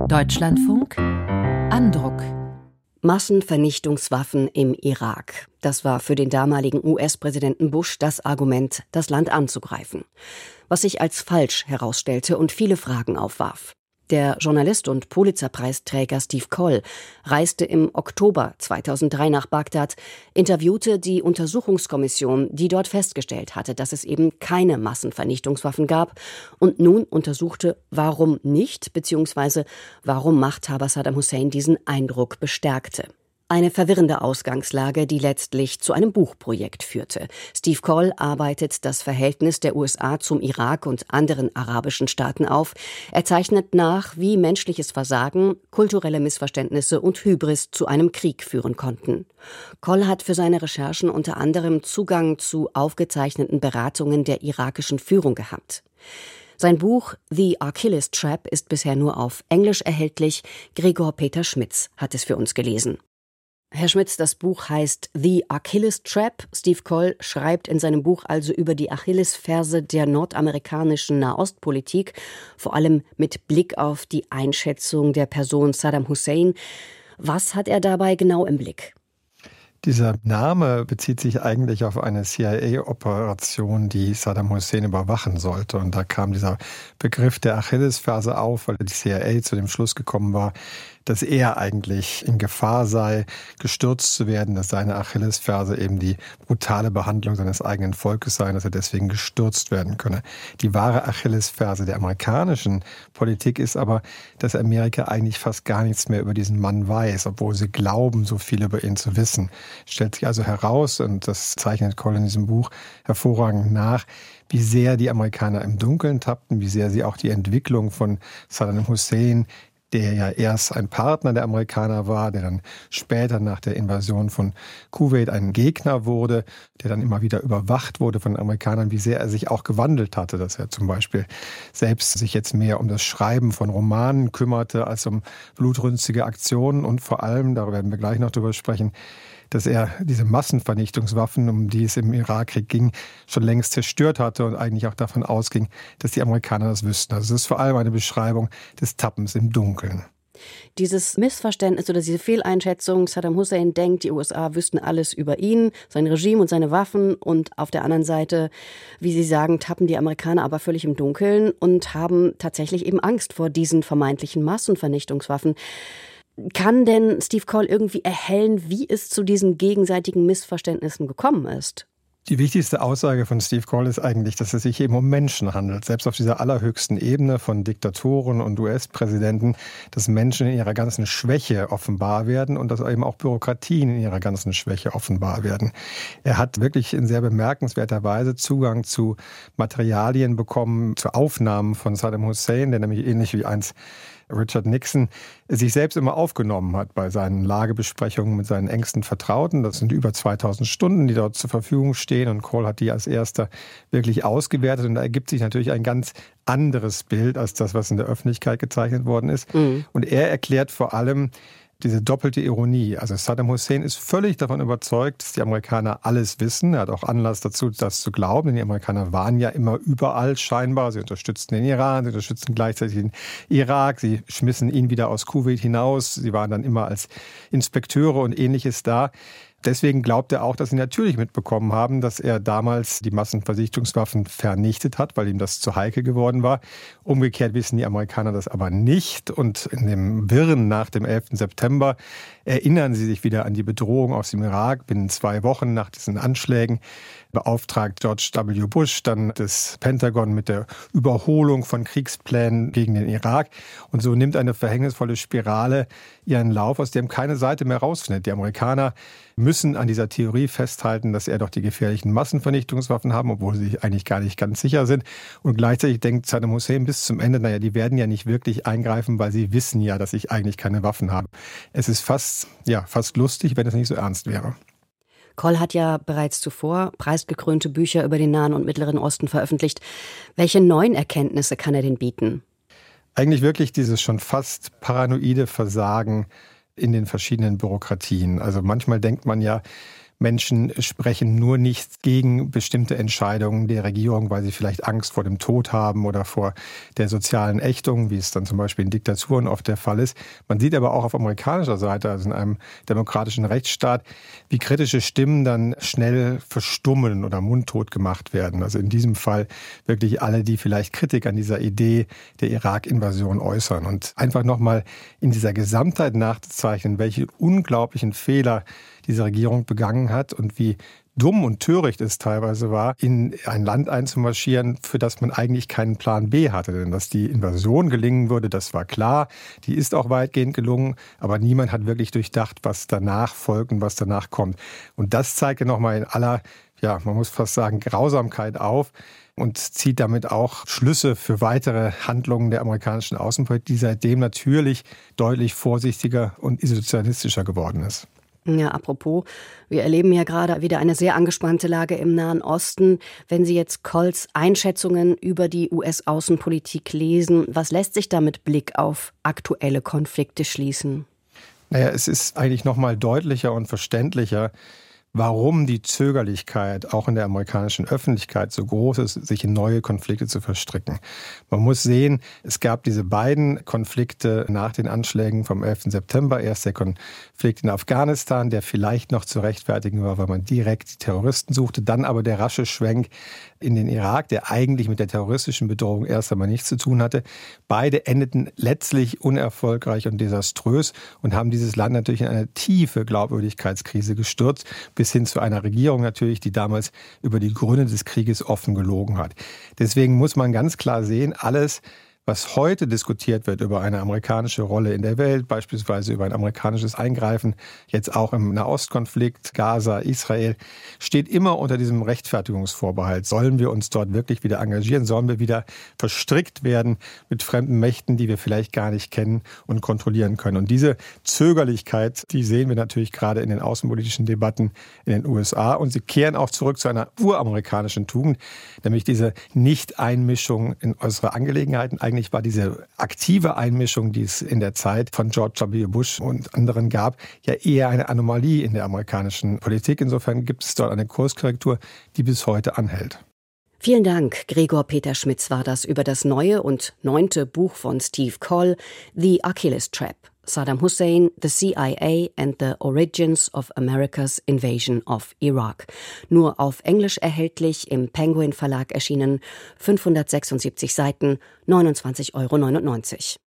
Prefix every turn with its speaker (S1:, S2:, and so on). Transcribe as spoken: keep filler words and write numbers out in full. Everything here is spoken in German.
S1: Deutschlandfunk Andruck.
S2: Massenvernichtungswaffen im Irak. Das war für den damaligen U S-Präsidenten Bush das Argument, das Land anzugreifen. Was sich als falsch herausstellte und viele Fragen aufwarf. Der Journalist und Pulitzer-Preisträger Steve Coll reiste im Oktober zweitausenddrei nach Bagdad, interviewte die Untersuchungskommission, die dort festgestellt hatte, dass es eben keine Massenvernichtungswaffen gab und nun untersuchte, warum nicht, beziehungsweise warum Machthaber Saddam Hussein diesen Eindruck bestärkte. Eine verwirrende Ausgangslage, die letztlich zu einem Buchprojekt führte. Steve Coll arbeitet das Verhältnis der U S A zum Irak und anderen arabischen Staaten auf. Er zeichnet nach, wie menschliches Versagen, kulturelle Missverständnisse und Hybris zu einem Krieg führen konnten. Coll hat für seine Recherchen unter anderem Zugang zu aufgezeichneten Beratungen der irakischen Führung gehabt. Sein Buch The Achilles Trap ist bisher nur auf Englisch erhältlich. Gregor Peter Schmitz hat es für uns gelesen. Herr Schmitz, das Buch heißt The Achilles Trap. Steve Coll schreibt in seinem Buch also über die Achillesferse der nordamerikanischen Nahostpolitik, vor allem mit Blick auf die Einschätzung der Person Saddam Hussein. Was hat er dabei genau im Blick?
S3: Dieser Name bezieht sich eigentlich auf eine C I A-Operation, die Saddam Hussein überwachen sollte. Und da kam dieser Begriff der Achillesferse auf, weil die C I A zu dem Schluss gekommen war, dass er eigentlich in Gefahr sei, gestürzt zu werden, dass seine Achillesferse eben die brutale Behandlung seines eigenen Volkes sei, dass er deswegen gestürzt werden könne. Die wahre Achillesferse der amerikanischen Politik ist aber, dass Amerika eigentlich fast gar nichts mehr über diesen Mann weiß, obwohl sie glauben, so viel über ihn zu wissen. Stellt sich also heraus, und das zeichnet Coll in diesem Buch hervorragend nach, wie sehr die Amerikaner im Dunkeln tappten, wie sehr sie auch die Entwicklung von Saddam Hussein, der ja erst ein Partner der Amerikaner war, der dann später nach der Invasion von Kuwait ein Gegner wurde, der dann immer wieder überwacht wurde von den Amerikanern, wie sehr er sich auch gewandelt hatte, dass er zum Beispiel selbst sich jetzt mehr um das Schreiben von Romanen kümmerte, als um blutrünstige Aktionen und vor allem, darüber werden wir gleich noch drüber sprechen, dass er diese Massenvernichtungswaffen, um die es im Irakkrieg ging, schon längst zerstört hatte und eigentlich auch davon ausging, dass die Amerikaner das wüssten. Also es ist vor allem eine Beschreibung des Tappens im Dunkeln.
S2: Dieses Missverständnis oder diese Fehleinschätzung, Saddam Hussein denkt, die U S A wüssten alles über ihn, sein Regime und seine Waffen, und auf der anderen Seite, wie Sie sagen, tappen die Amerikaner aber völlig im Dunkeln und haben tatsächlich eben Angst vor diesen vermeintlichen Massenvernichtungswaffen. Kann denn Steve Coll irgendwie erhellen, wie es zu diesen gegenseitigen Missverständnissen gekommen ist?
S3: Die wichtigste Aussage von Steve Coll ist eigentlich, dass es sich eben um Menschen handelt. Selbst auf dieser allerhöchsten Ebene von Diktatoren und U S-Präsidenten, dass Menschen in ihrer ganzen Schwäche offenbar werden und dass eben auch Bürokratien in ihrer ganzen Schwäche offenbar werden. Er hat wirklich in sehr bemerkenswerter Weise Zugang zu Materialien bekommen, zu Aufnahmen von Saddam Hussein, der nämlich ähnlich wie einst Richard Nixon sich selbst immer aufgenommen hat bei seinen Lagebesprechungen mit seinen engsten Vertrauten. Das sind über zweitausend Stunden, die dort zur Verfügung stehen, und Coll hat die als erster wirklich ausgewertet, und da ergibt sich natürlich ein ganz anderes Bild als das, was in der Öffentlichkeit gezeichnet worden ist. Mhm. Und er erklärt vor allem diese doppelte Ironie. Also Saddam Hussein ist völlig davon überzeugt, dass die Amerikaner alles wissen. Er hat auch Anlass dazu, das zu glauben, denn die Amerikaner waren ja immer überall scheinbar. Sie unterstützten den Iran, sie unterstützten gleichzeitig den Irak, sie schmissen ihn wieder aus Kuwait hinaus. Sie waren dann immer als Inspekteure und Ähnliches da. Deswegen glaubt er auch, dass sie natürlich mitbekommen haben, dass er damals die Massenvernichtungswaffen vernichtet hat, weil ihm das zu heikel geworden war. Umgekehrt wissen die Amerikaner das aber nicht. Und in dem Wirren nach dem elften September erinnern sie sich wieder an die Bedrohung aus dem Irak. Binnen zwei Wochen nach diesen Anschlägen beauftragt George W. Bush dann das Pentagon mit der Überholung von Kriegsplänen gegen den Irak. Und so nimmt eine verhängnisvolle Spirale ihren Lauf, aus dem keine Seite mehr rausfindet. Die Amerikaner müssen an dieser Theorie festhalten, dass er doch die gefährlichen Massenvernichtungswaffen haben, obwohl sie sich eigentlich gar nicht ganz sicher sind. Und gleichzeitig denkt Saddam Hussein bis zum Ende, naja, die werden ja nicht wirklich eingreifen, weil sie wissen ja, dass ich eigentlich keine Waffen habe. Es ist fast, ja, fast lustig, wenn es nicht so ernst wäre.
S2: Coll hat ja bereits zuvor preisgekrönte Bücher über den Nahen und Mittleren Osten veröffentlicht. Welche neuen Erkenntnisse kann er denn bieten?
S3: Eigentlich wirklich dieses schon fast paranoide Versagen in den verschiedenen Bürokratien. Also manchmal denkt man ja, Menschen sprechen nur nicht gegen bestimmte Entscheidungen der Regierung, weil sie vielleicht Angst vor dem Tod haben oder vor der sozialen Ächtung, wie es dann zum Beispiel in Diktaturen oft der Fall ist. Man sieht aber auch auf amerikanischer Seite, also in einem demokratischen Rechtsstaat, wie kritische Stimmen dann schnell verstummen oder mundtot gemacht werden. Also in diesem Fall wirklich alle, die vielleicht Kritik an dieser Idee der Irak-Invasion äußern. Und einfach nochmal in dieser Gesamtheit nachzuzeichnen, welche unglaublichen Fehler diese Regierung begangen hat und wie dumm und töricht es teilweise war, in ein Land einzumarschieren, für das man eigentlich keinen Plan B hatte. Denn dass die Invasion gelingen würde, das war klar. Die ist auch weitgehend gelungen, aber niemand hat wirklich durchdacht, was danach folgt und was danach kommt. Und das zeigt ja nochmal in aller, ja, man muss fast sagen, Grausamkeit auf und zieht damit auch Schlüsse für weitere Handlungen der amerikanischen Außenpolitik, die seitdem natürlich deutlich vorsichtiger und isolationistischer geworden ist.
S2: Ja, apropos, wir erleben ja gerade wieder eine sehr angespannte Lage im Nahen Osten. Wenn Sie jetzt Colls Einschätzungen über die U S-Außenpolitik lesen, was lässt sich da mit Blick auf aktuelle Konflikte schließen?
S3: Naja, es ist eigentlich noch mal deutlicher und verständlicher, warum die Zögerlichkeit auch in der amerikanischen Öffentlichkeit so groß ist, sich in neue Konflikte zu verstricken. Man muss sehen, es gab diese beiden Konflikte nach den Anschlägen vom elften September. Erst der Konflikt in Afghanistan, der vielleicht noch zu rechtfertigen war, weil man direkt die Terroristen suchte. Dann aber der rasche Schwenk in den Irak, der eigentlich mit der terroristischen Bedrohung erst einmal nichts zu tun hatte. Beide endeten letztlich unerfolgreich und desaströs und haben dieses Land natürlich in eine tiefe Glaubwürdigkeitskrise gestürzt, bis hin zu einer Regierung natürlich, die damals über die Gründe des Krieges offen gelogen hat. Deswegen muss man ganz klar sehen, alles, was heute diskutiert wird über eine amerikanische Rolle in der Welt, beispielsweise über ein amerikanisches Eingreifen, jetzt auch im Nahostkonflikt, Gaza, Israel, steht immer unter diesem Rechtfertigungsvorbehalt. Sollen wir uns dort wirklich wieder engagieren? Sollen wir wieder verstrickt werden mit fremden Mächten, die wir vielleicht gar nicht kennen und kontrollieren können? Und diese Zögerlichkeit, die sehen wir natürlich gerade in den außenpolitischen Debatten in den U S A. Und sie kehren auch zurück zu einer uramerikanischen Tugend, nämlich diese Nicht-Einmischung in äußere Angelegenheiten. Eigentlich war diese aktive Einmischung, die es in der Zeit von George W. Bush und anderen gab, ja eher eine Anomalie in der amerikanischen Politik. Insofern gibt es dort eine Kurskorrektur, die bis heute anhält.
S2: Vielen Dank. Gregor Peter Schmitz war das über das neue und neunte Buch von Steve Coll, The Achilles Trap. Saddam Hussein, the C I A and the Origins of America's Invasion of Iraq. Nur auf Englisch erhältlich, im Penguin Verlag erschienen, fünfhundertsechsundsiebzig Seiten, neunundzwanzig Euro neunundneunzig.